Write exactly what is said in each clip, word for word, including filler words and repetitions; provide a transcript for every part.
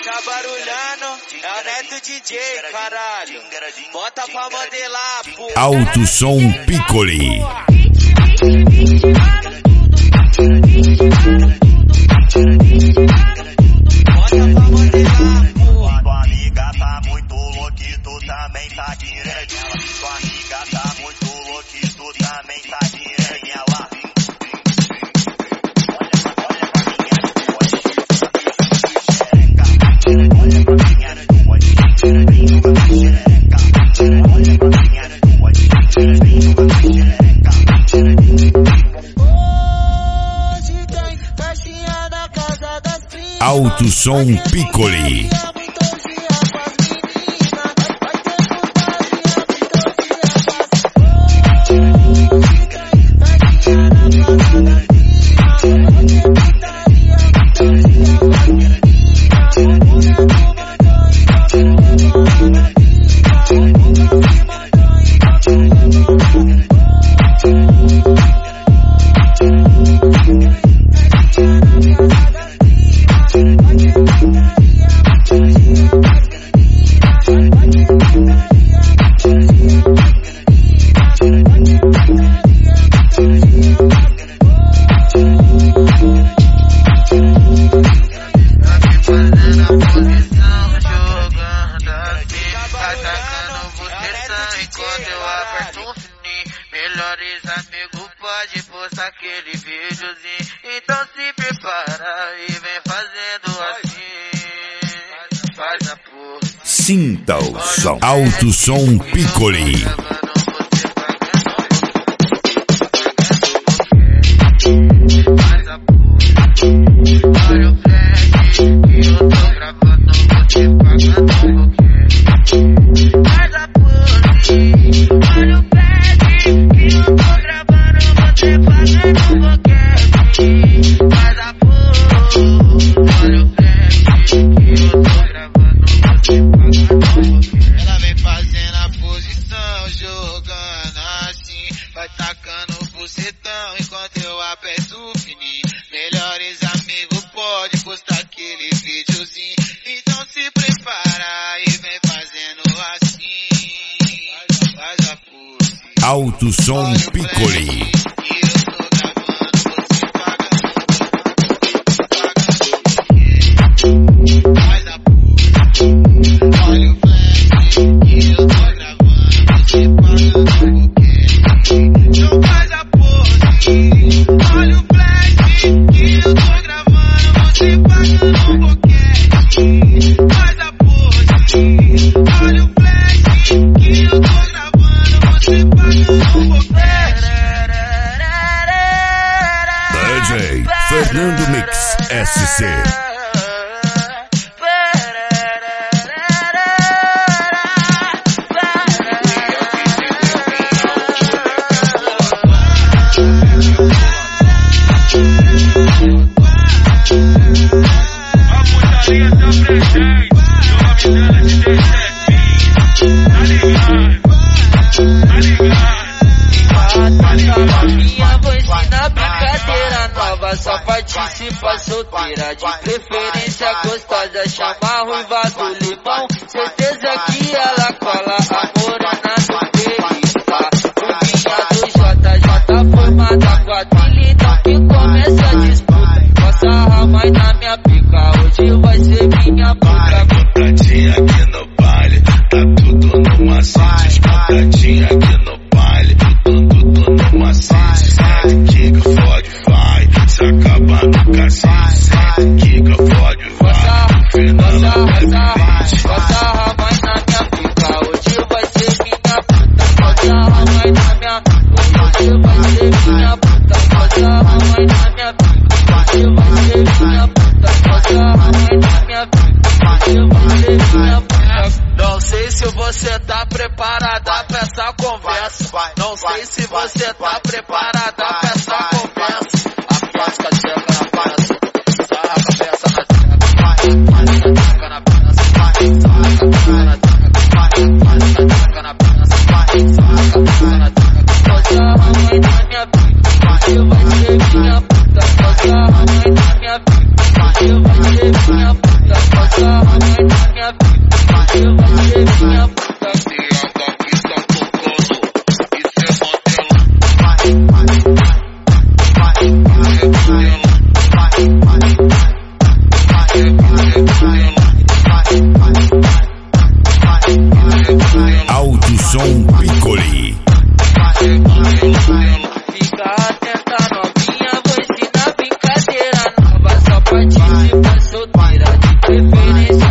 Tá barulhando, é o Neto D J, caralho. Bota pra modelar, pô. Alto Som Piccoli. Bota pra modelar, pô. Tua amiga tá muito louca e tu também tá direto. Tua amiga tá muito louca e tu também tá direto. Ela Alto Som Piccoli. Melhores amigos pode postar aquele videozinho. Então se prepara e vem fazendo assim. Faz a porra. Sinta o som. Alto Som Piccoli. Faz a porra. Olha o flash que eu tô gravando, você pagando um pouquinho. Faz a porra. Olha o flash que eu tô gravando, você pagando um pouquinho. Faz a porra. Olha o flash que eu tô gravando, você pagando um pouquinho. Ela vem fazendo a posição, jogando assim, vai tacando o bucetão enquanto eu aperto o fininho. Melhores amigos pode postar aquele videozinho. Então se prepara e vem fazendo assim. Faz a pose. Alto Som Piccoli. E eu tô gravando, você pagando. Faz a pose. Olha o flash. E eu tô gravando, você pagando um pouquinho. Então faz a pose. Olha o flash. E eu tô gravando, você pagando um pouquinho. Faz a pose. Olha o flash. E eu tô gravando, você pagando um pouquinho. D J Fernando Mix S C. Só participa solteira, de preferência gostosa, chama a ruiva do limão. Certeza que ela cola a morena do perifa. Ruvinha do J J formada com a trilha, então que começa a disputa. Passa a mãe na minha pica, hoje vai ser minha puta. Contatinha aqui no baile, tá tudo no macete. Contatinha aqui no baile, tudo, tudo no macete. Kika fode, vai. Se acabar no cacete, Kika fode, vai. Fernanda Presidente. Passa a mãe na minha pica, hoje vai ser minha puta. Passa a mãe na minha pica, hoje vai ser minha puta. Passa a mãe na minha pica, hoje vai ser minha puta. Passa a mãe na minha pica, hoje vai ser minha puta. Não sei se você tá preparada pra essa conversa. Não sei se você tá preparada pra essa conversa. A plástica chega na peça, sarra a cabeça na teca. Plástica chega na peça, sarra a cabeça na teca. Plástica chega na peça, sarra a cabeça na teca. Passa a mãe na minha pica, hoje vai ser minha puta. Passa a mãe na minha pica, hoje vai ser minha puta.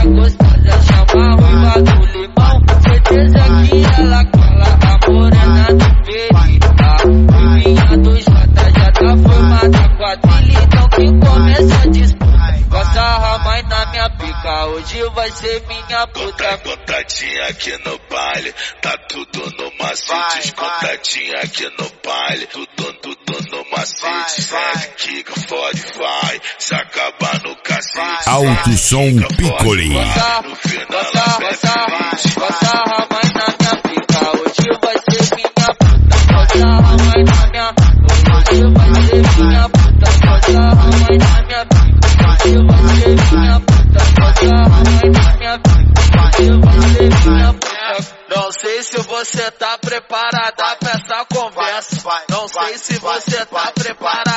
gostosa chama ruiva do limão. Certeza que ela cola a morena do peito. Ruivinha do Jota já tá formada com a trilha, então que começa a disputa. Passa a mãe na minha pica, hoje vai ser minha puta. Contadinha aqui no baile, tá tudo no macete. Contadinha aqui no baile, tudo, tudo no macete. Segue, quica, fode, vai, se acabar no cacete. Alto som Piccoli. No final ela bebe. Passa a mãe na minha pica, hoje vai ser minha puta. Passa a mãe na minha, hoje vai ser minha puta. Passa a mãe na minha pica, hoje vai ser minha puta. Passa a mãe na minha pica, hoje vai ser minha puta. Não sei se você tá preparada pra essa conversa. Não sei se você tá preparada